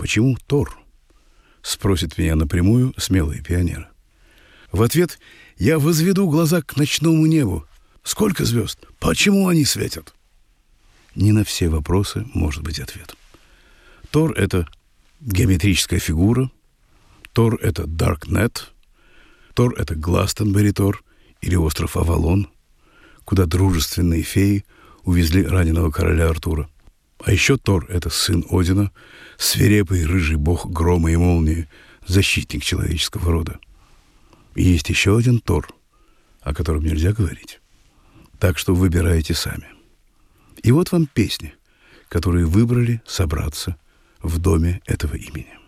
«Почему Тор?» — спросят меня напрямую смелые пионеры. В ответ я возведу глаза к ночному небу. Сколько звезд? Почему они светят? Не на все вопросы может быть ответ. Тор — это геометрическая фигура, Тор — это Даркнет, Тор — это Гластонбери Тор или остров Авалон, куда дружественные феи увезли раненого короля Артура. А еще Тор — это сын Одина, свирепый рыжий бог грома и молнии, защитник человеческого рода. И есть еще один Тор, о котором нельзя говорить. Так что выбирайте сами. И вот вам песни, которые выбрали собраться в доме этого имени.